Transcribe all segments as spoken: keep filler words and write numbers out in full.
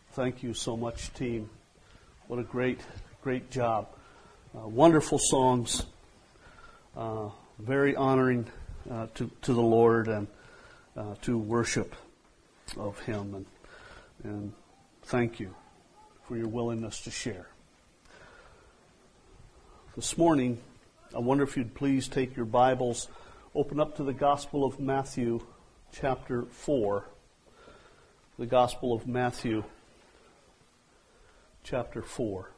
Thank you so much, team. What a great, great job. Uh, wonderful songs. Uh, very honoring uh, to, to the Lord and uh, to worship of Him. And, and thank you for your willingness to share. This morning, I wonder if you'd please take your Bibles, open up to the Gospel of Matthew, chapter four. The Gospel of Matthew, chapter four.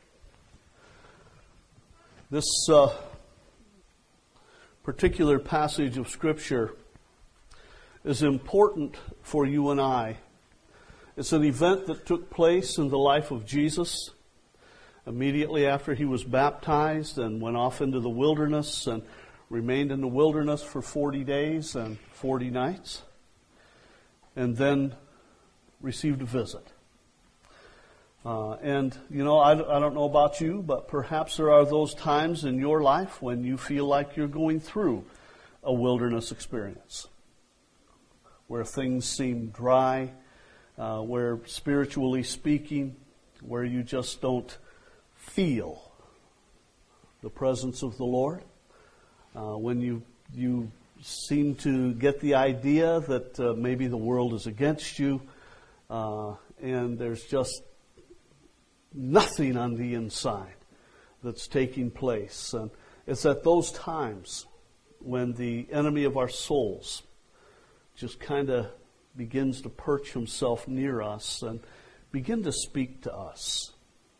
This uh, particular passage of Scripture is important for you and I. It's an event that took place in the life of Jesus immediately after he was baptized and went off into the wilderness and remained in the wilderness for forty days and forty nights, and then received a visit. Uh, and, you know, I, I don't know about you, but perhaps there are those times in your life when you feel like you're going through a wilderness experience, where things seem dry, uh, where spiritually speaking, where you just don't feel the presence of the Lord, uh, when you you seem to get the idea that uh, maybe the world is against you, uh, and there's just nothing on the inside that's taking place. And it's at those times when the enemy of our souls just kind of begins to perch himself near us and begin to speak to us.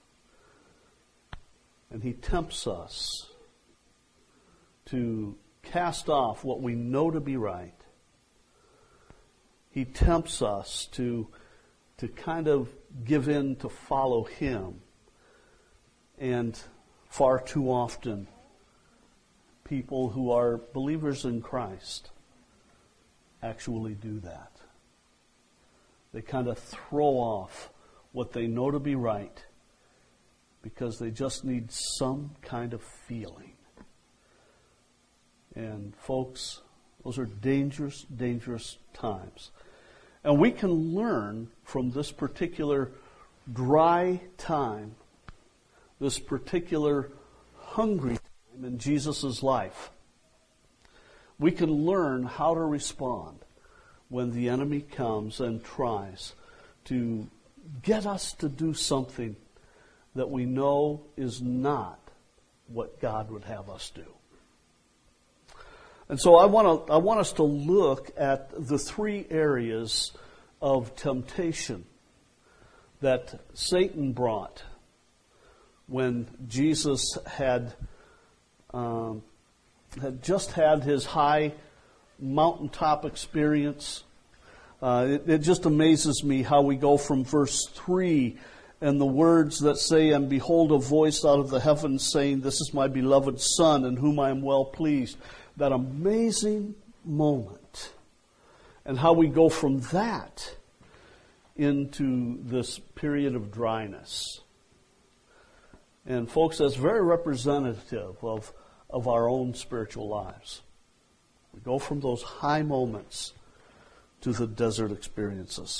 And he tempts us to cast off what we know to be right. He tempts us to, to kind of give in to follow him. And far too often, people who are believers in Christ actually do that. They kind of throw off what they know to be right because they just need some kind of feeling. And folks, those are dangerous, dangerous times. And we can learn from this particular dry time, this particular hungry time in Jesus' life. We can learn how to respond when the enemy comes and tries to get us to do something that we know is not what God would have us do. And so I want to I want us to look at the three areas of temptation that Satan brought when Jesus had um, had just had his high mountaintop experience. Uh, it, it just amazes me how we go from verse three and the words that say, "And behold, a voice out of the heavens saying, 'This is my beloved Son, in whom I am well pleased.'" That amazing moment. And how we go from that into this period of dryness. And folks, that's very representative of, of our own spiritual lives. We go from those high moments to the desert experiences.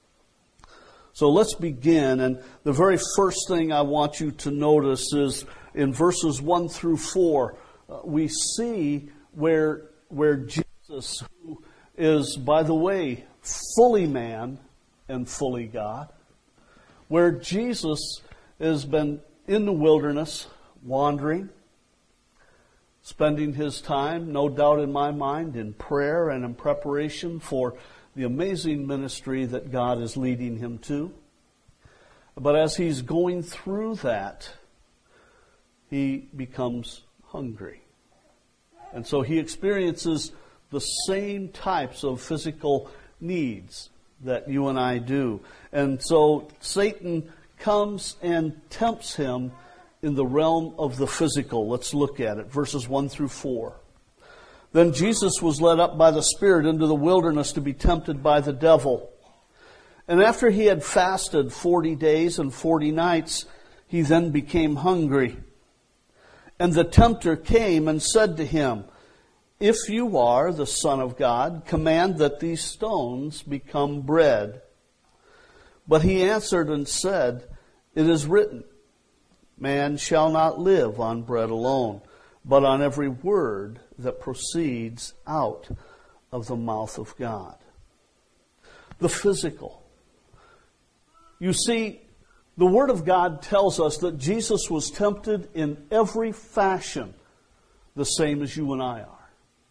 So let's begin, and the very first thing I want you to notice is in verses one through four, uh, we see where where Jesus, who is, by the way, fully man and fully God, where Jesus has been in the wilderness, wandering, spending his time, no doubt in my mind, in prayer and in preparation for the amazing ministry that God is leading him to. But as he's going through that, he becomes hungry. And so he experiences the same types of physical needs that you and I do. And so Satan comes and tempts him in the realm of the physical. Let's look at it, verses one through four. "Then Jesus was led up by the Spirit into the wilderness to be tempted by the devil. And after he had fasted forty days and forty nights, he then became hungry. And the tempter came and said to him, 'If you are the Son of God, command that these stones become bread.' But he answered and said, "It is written, man shall not live on bread alone, but on every word that proceeds out of the mouth of God." The physical. You see, the Word of God tells us that Jesus was tempted in every fashion, the same as you and I are.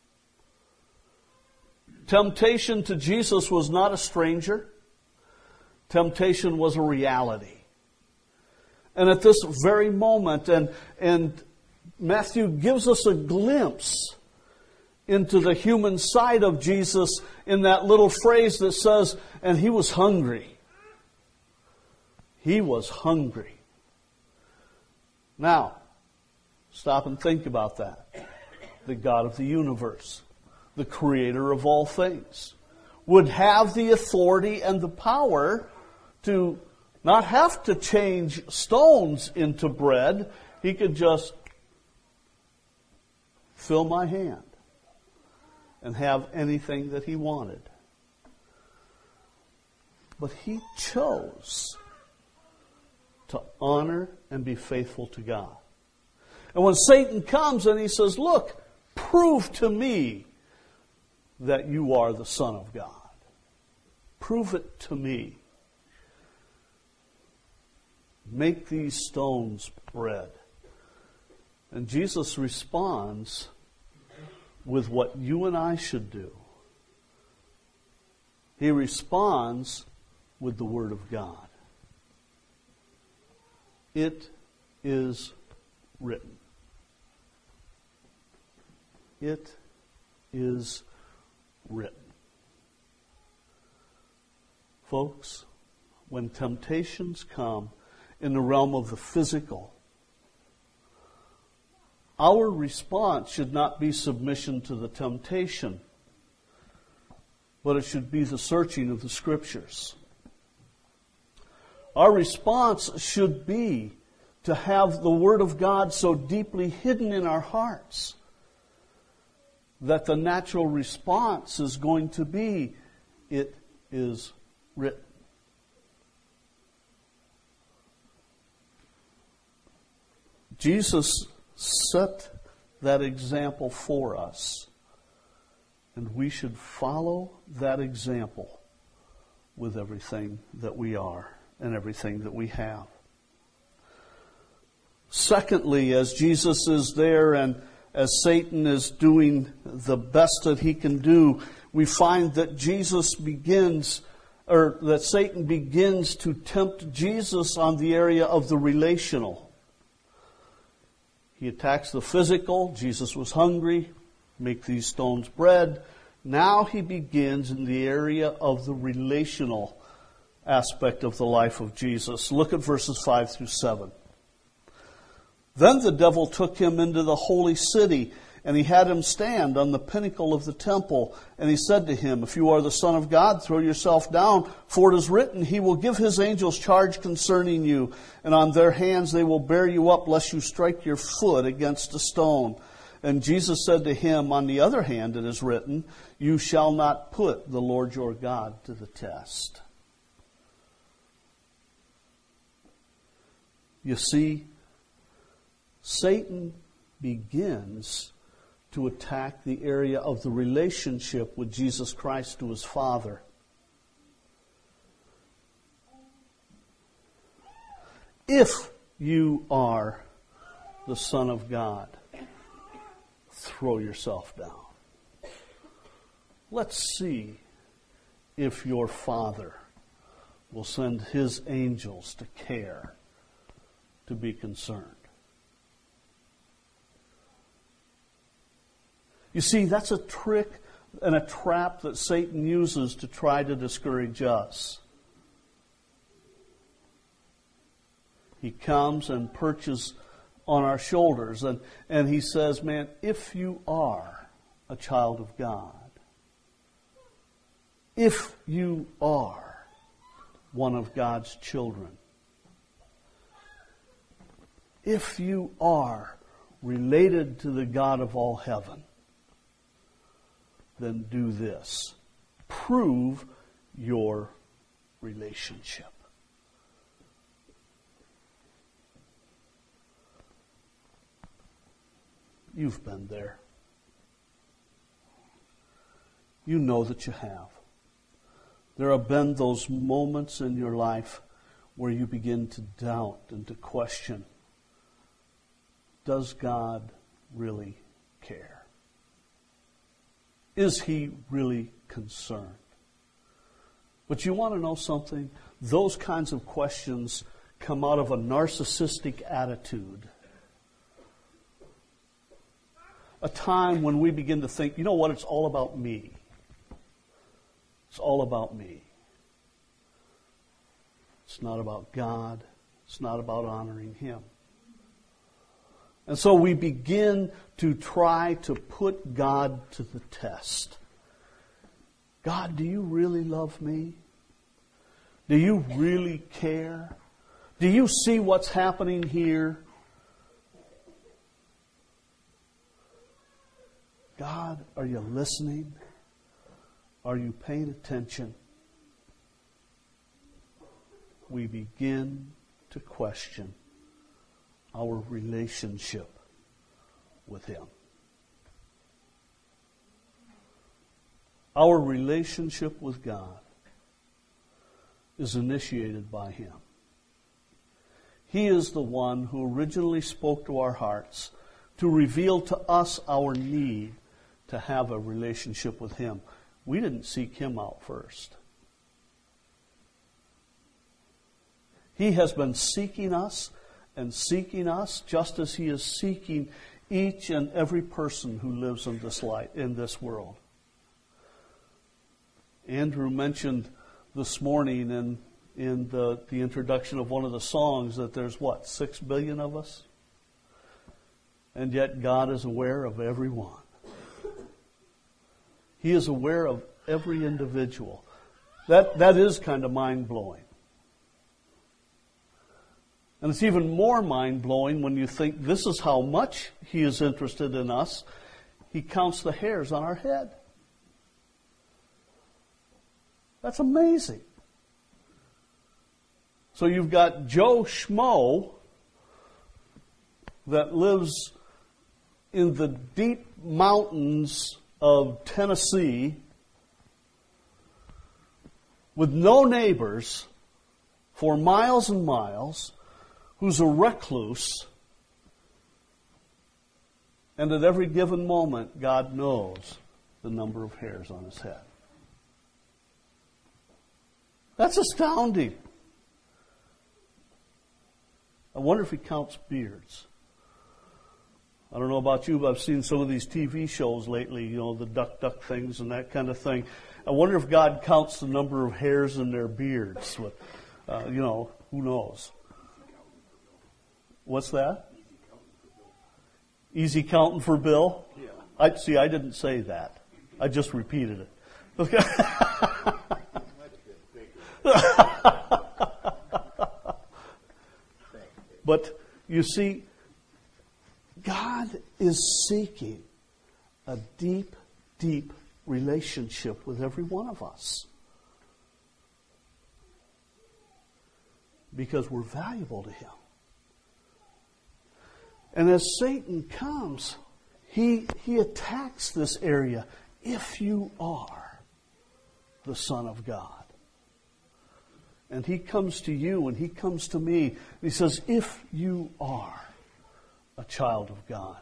Temptation to Jesus was not a stranger. Temptation was a reality. And at this very moment, and, and Matthew gives us a glimpse into the human side of Jesus in that little phrase that says, and he was hungry. He was hungry. Now, stop and think about that. The God of the universe, the creator of all things, would have the authority and the power to not have to change stones into bread. He could just fill my hand and have anything that he wanted. But he chose to honor and be faithful to God. And when Satan comes and he says, "Look, prove to me that you are the Son of God. Prove it to me. Make these stones bread." And Jesus responds with what you and I should do. He responds with the Word of God. It is written. It is written. Folks, when temptations come in the realm of the physical, our response should not be submission to the temptation, but it should be the searching of the Scriptures. Our response should be to have the Word of God so deeply hidden in our hearts that the natural response is going to be, it is written. Jesus set that example for us, and we should follow that example with everything that we are and everything that we have. Secondly, as Jesus is there and as Satan is doing the best that he can do, we find that Jesus begins, or that Satan begins to tempt Jesus on the area of the relational. He attacks the physical. Jesus was hungry. Make these stones bread. Now he begins in the area of the relational aspect of the life of Jesus. Look at verses five through seven. Then the devil took him into the holy city, and he had him stand on the pinnacle of the temple. And he said to him, "If you are the Son of God, throw yourself down, for it is written, He will give His angels charge concerning you, and on their hands they will bear you up, lest you strike your foot against a stone." And Jesus said to him, "On the other hand, it is written, You shall not put the Lord your God to the test." You see, Satan begins to attack the area of the relationship with Jesus Christ to His Father. If you are the Son of God, throw yourself down. Let's see if your Father will send His angels to care, to be concerned. You see, that's a trick and a trap that Satan uses to try to discourage us. He comes and perches on our shoulders and, and he says, man, if you are a child of God, if you are one of God's children, if you are related to the God of all heaven, then do this. Prove your relationship. You've been there. You know that you have. There have been those moments in your life where you begin to doubt and to question, does God really care? Is He really concerned? But you want to know something? Those kinds of questions come out of a narcissistic attitude. A time when we begin to think, you know what, it's all about me. It's all about me. It's not about God. It's not about honoring Him. And so we begin to try to put God to the test. God, do you really love me? Do you really care? Do you see what's happening here? God, are you listening? Are you paying attention? We begin to question our relationship with Him. Our relationship with God is initiated by Him. He is the one who originally spoke to our hearts to reveal to us our need to have a relationship with Him. We didn't seek Him out first. He has been seeking us and seeking us just as He is seeking each and every person who lives in this light, in this world. Andrew mentioned this morning in, in the, the introduction of one of the songs that there's what, six billion of us? And yet God is aware of every one. He is aware of every individual. That, that is kind of mind-blowing. And it's even more mind-blowing when you think this is how much He is interested in us. He counts the hairs on our head. That's amazing. So you've got Joe Schmo that lives in the deep mountains of Tennessee with no neighbors for miles and miles, who's a recluse, and at every given moment, God knows the number of hairs on his head. That's astounding. I wonder if He counts beards. I don't know about you, but I've seen some of these T V shows lately, you know, the duck duck things and that kind of thing. I wonder if God counts the number of hairs in their beards. Uh, you know, who knows? What's that? Easy counting for Bill? Yeah. I see, I didn't say that. I just repeated it. Okay. But you see, God is seeking a deep, deep relationship with every one of us. Because we're valuable to Him. And as Satan comes, he, he attacks this area. If you are the Son of God. And he comes to you and he comes to me. And he says, if you are a child of God.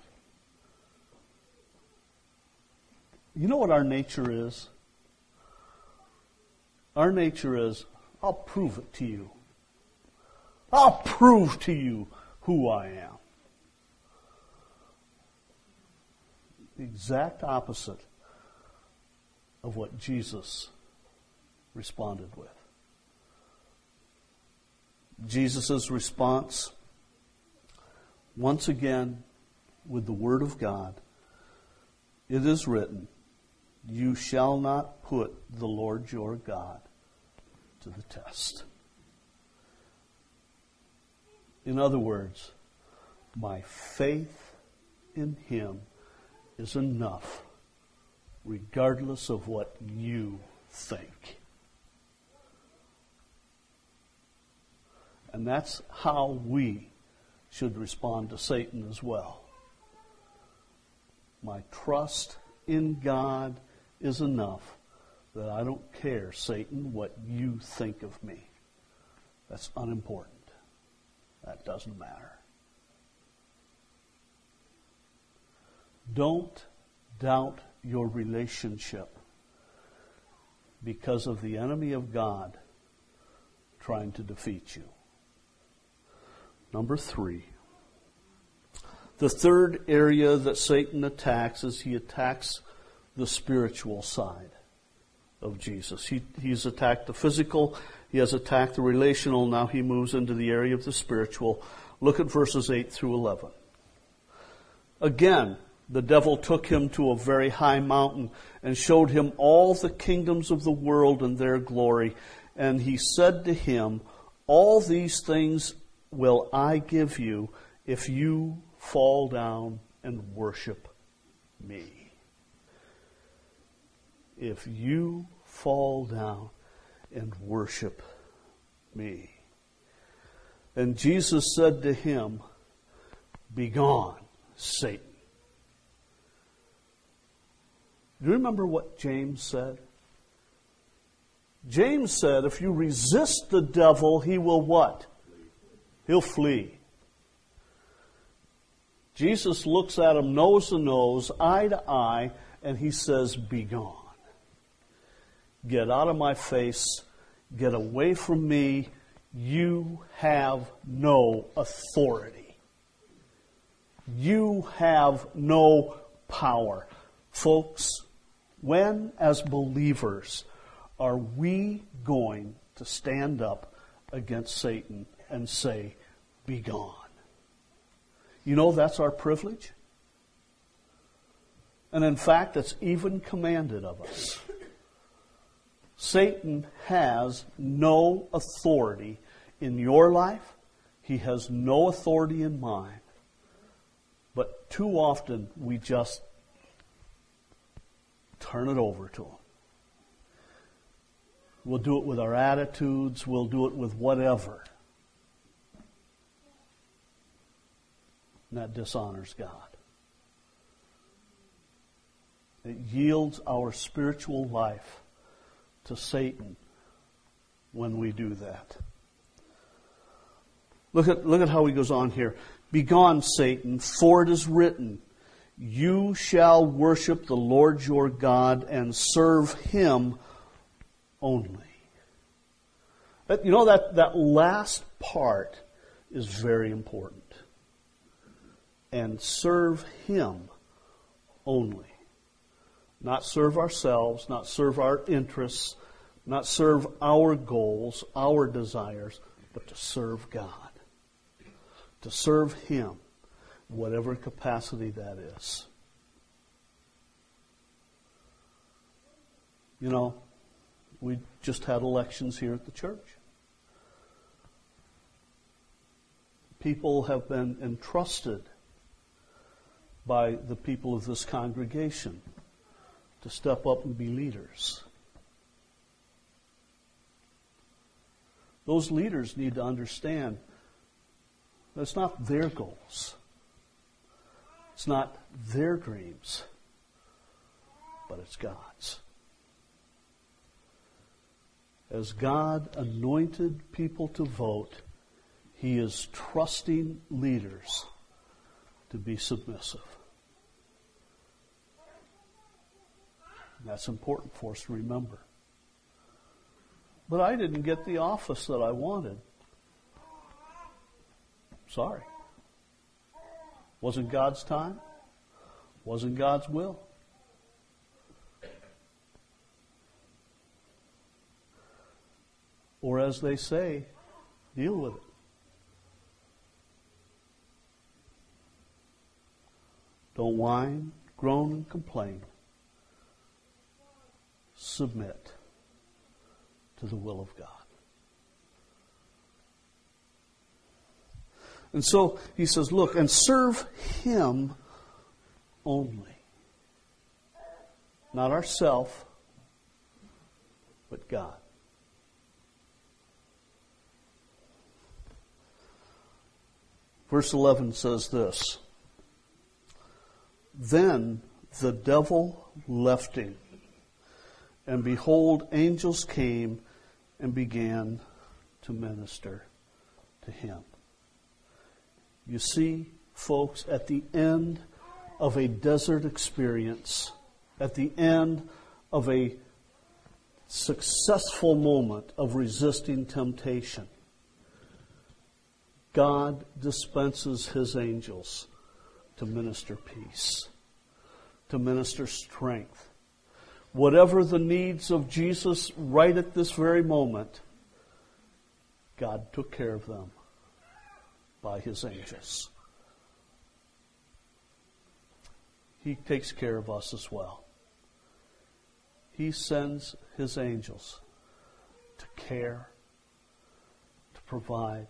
You know what our nature is? Our nature is, I'll prove it to you. I'll prove to you who I am. The exact opposite of what Jesus responded with. Jesus' response, once again, with the Word of God, it is written, you shall not put the Lord your God to the test. In other words, my faith in Him is enough, regardless of what you think. And that's how we should respond to Satan as well. My trust in God is enough that I don't care, Satan, what you think of me. That's unimportant. That doesn't matter. Don't doubt your relationship because of the enemy of God trying to defeat you. Number three. The third area that Satan attacks is he attacks the spiritual side of Jesus. He, he's attacked the physical, he has attacked the relational, now he moves into the area of the spiritual. Look at verses eight through eleven. Again, the devil took him to a very high mountain and showed him all the kingdoms of the world and their glory. And he said to him, all these things will I give you if you fall down and worship me. If you fall down and worship me. And Jesus said to him, begone, Satan. Do you remember what James said? James said, if you resist the devil, he will what? He'll flee. Jesus looks at him nose to nose, eye to eye, and he says, begone. Get out of my face. Get away from me. You have no authority. You have no power. Folks, when as believers are we going to stand up against Satan and say, be gone? You know that's our privilege. And in fact, it's even commanded of us. Satan has no authority in your life. He has no authority in mine. But too often we just turn it over to him. We'll do it with our attitudes. We'll do it with whatever. And that dishonors God. It yields our spiritual life to Satan when we do that. Look at, look at how he goes on here. Begone, Satan, for it is written, you shall worship the Lord your God and serve him only. That, you know, that, that last part is very important. And serve him only. Not serve ourselves, not serve our interests, not serve our goals, our desires, but to serve God. To serve him, whatever capacity that is. You know, we just had elections here at the church. People have been entrusted by the people of this congregation to step up and be leaders. Those leaders need to understand that it's not their goals. It's not their dreams, but it's God's. As God anointed people to vote, he is trusting leaders to be submissive. And that's important for us to remember. But I didn't get the office that I wanted. Sorry. Wasn't God's time. Wasn't God's will. Or as they say, deal with it. Don't whine, groan, and complain. Submit to the will of God. And so he says, look, and serve him only. Not ourself, but God. Verse eleven says this. Then the devil left him. And behold, angels came and began to minister to him. You see, folks, at the end of a desert experience, at the end of a successful moment of resisting temptation, God dispenses His angels to minister peace, to minister strength. Whatever the needs of Jesus right at this very moment, God took care of them by His angels. He takes care of us as well. He sends His angels to care, to provide,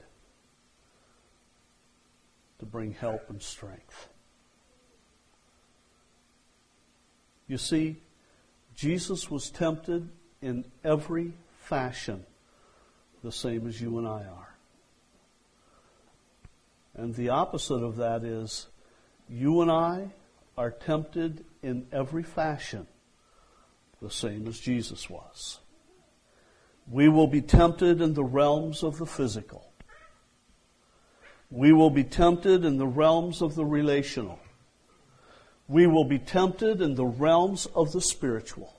to bring help and strength. You see, Jesus was tempted in every fashion, the same as you and I are. And the opposite of that is, you and I are tempted in every fashion, the same as Jesus was. We will be tempted in the realms of the physical. We will be tempted in the realms of the relational. We will be tempted in the realms of the spiritual.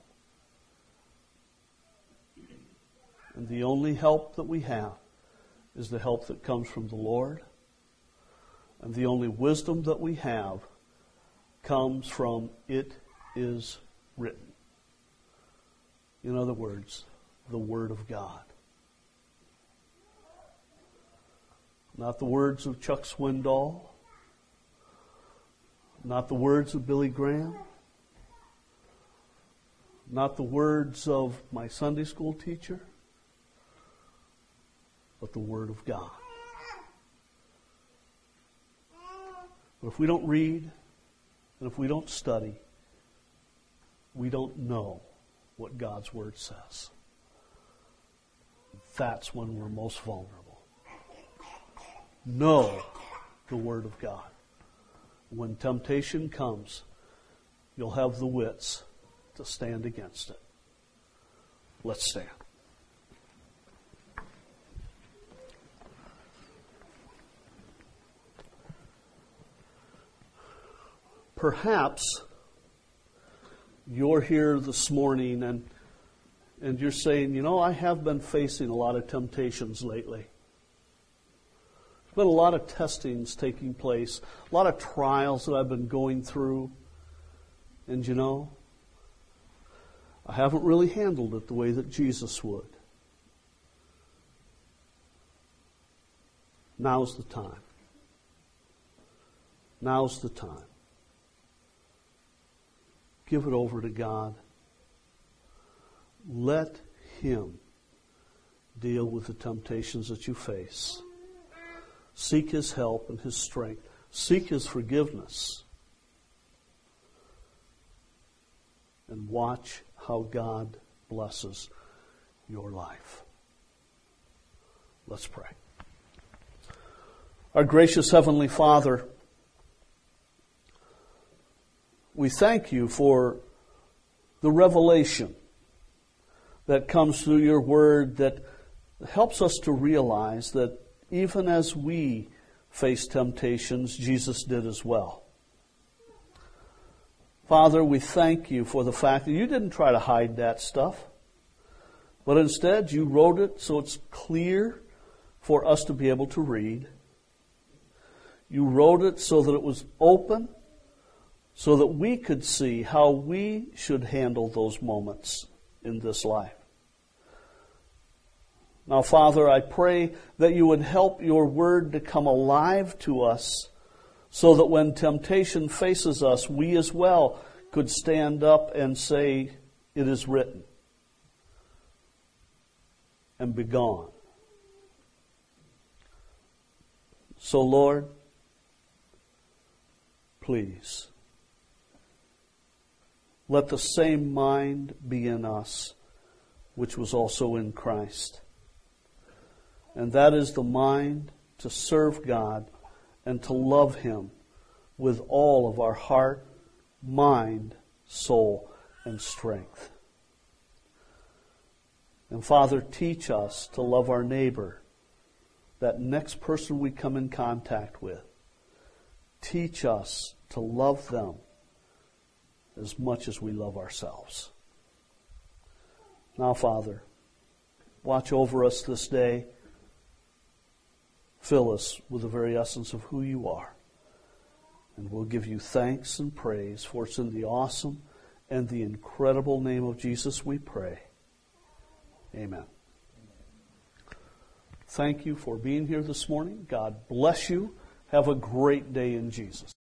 And the only help that we have is the help that comes from the Lord. And the only wisdom that we have comes from it is written. In other words, the Word of God. Not the words of Chuck Swindoll. Not the words of Billy Graham. Not the words of my Sunday school teacher. But the Word of God. But if we don't read, and if we don't study, we don't know what God's Word says. That's when we're most vulnerable. Know the Word of God. When temptation comes, you'll have the wits to stand against it. Let's stand. Perhaps you're here this morning and and you're saying, you know, I have been facing a lot of temptations lately. There's been a lot of testings taking place, a lot of trials that I've been going through. And you know, I haven't really handled it the way that Jesus would. Now's the time. Now's the time. Give it over to God. Let Him deal with the temptations that you face. Seek His help and His strength. Seek His forgiveness. And watch how God blesses your life. Let's pray. Our gracious Heavenly Father, we thank You for the revelation that comes through Your Word that helps us to realize that even as we face temptations, Jesus did as well. Father, we thank You for the fact that You didn't try to hide that stuff, but instead You wrote it so it's clear for us to be able to read. You wrote it so that it was open, so that we could see how we should handle those moments in this life. Now, Father, I pray that You would help Your Word to come alive to us so that when temptation faces us, we as well could stand up and say, it is written, and be gone. So, Lord, please, let the same mind be in us which was also in Christ. And that is the mind to serve God and to love Him with all of our heart mind, soul, and strength. And Father, teach us to love our neighbor, that next person we come in contact with. Teach us to love them as much as we love ourselves. Now, Father, watch over us this day. Fill us with the very essence of who you are. And we'll give you thanks and praise, for it's in the awesome and the incredible name of Jesus we pray. Amen. Thank you for being here this morning. God bless you. Have a great day in Jesus.